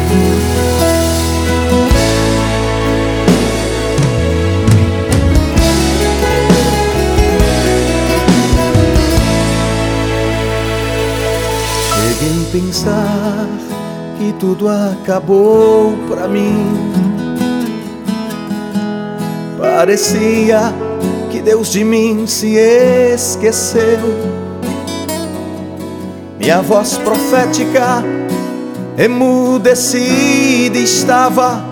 Cheguei a pensar que tudo acabou pra mim. Parecia que Deus de mim se esqueceu. Minha voz profética emudecida estava,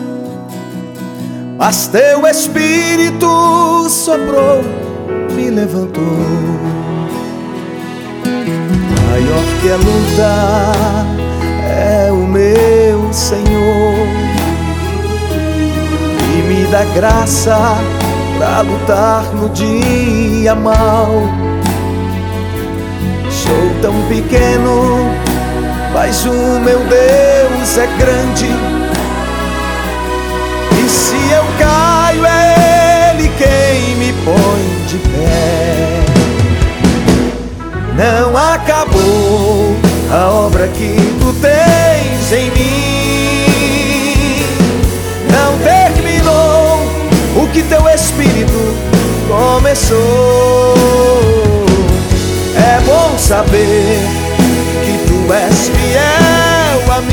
mas teu Espírito soprou, me levantou. Maior que a luta é o meu Senhor, e me dá graça pra lutar no dia mau. Sou tão pequeno, mas o meu Deus é grande, e se eu caio é Ele quem me põe de pé. Não acabou a obra que tu tens em mim, não terminou o que teu Espírito começou. É bom saber que tu és fiel a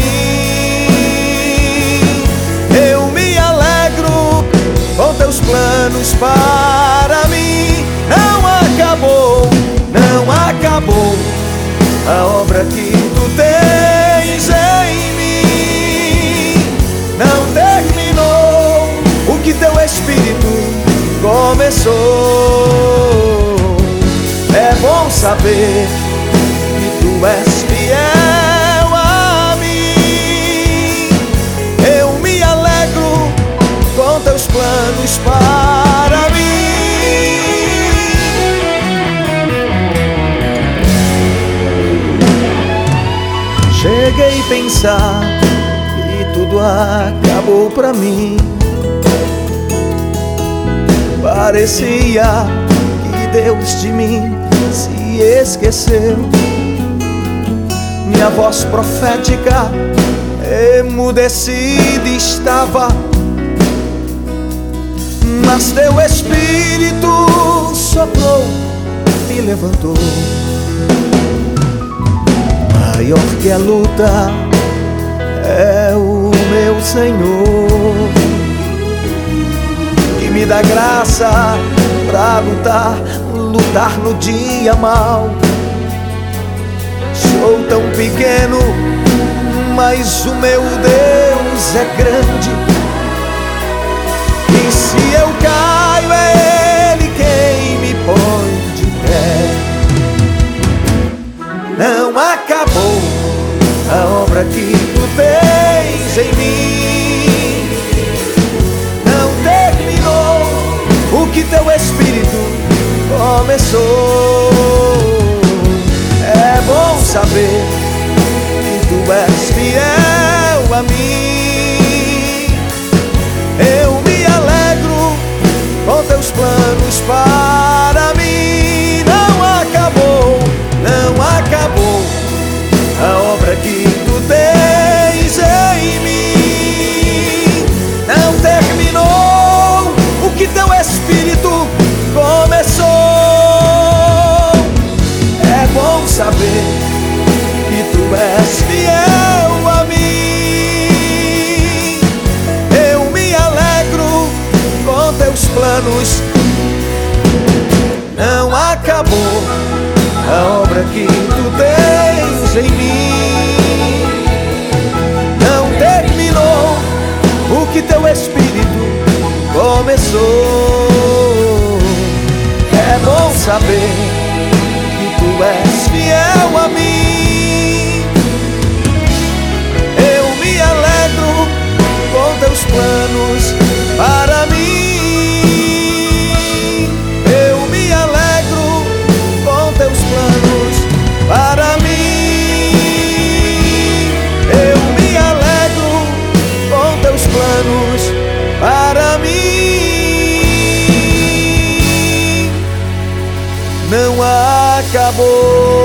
mim. Eu me alegro com teus planos para mim. Não acabou, não acabou a obra que tu tens em mim, não terminou o que teu Espírito começou. É bom saber que tu és fiel a mim. Eu me alegro com teus planos para mim. Cheguei a pensar que tudo acabou pra mim. Parecia que Deus de mim se esqueceu. Minha voz profética emudecida estava, mas teu Espírito soprou, me levantou. Maior que a luta é o meu Senhor, que me dá graça pra lutar no dia mau. Sou tão pequeno, mas o meu Deus é grande, e se eu caio é Ele quem me põe de pé. Não acabou a obra que tu tens em mim, não terminou o que teu Espírito começou. É bom saber que tu és fiel a mim. Eu me alegro com teus planos para mim. Não acabou, não acabou a obra que tu tens em mim, não terminou o que teu Espírito começou. É bom saber que tu és fiel a mim. Eu me alegro com teus planos. Não acabou a obra que tu tens em mim, não terminou o que teu Espírito começou. É bom saber que tu és fiel a mim. Eu me alegro com teus planos para mim. Eu me alegro com teus planos para mim. Eu me alegro com teus planos para mim. Não acabou.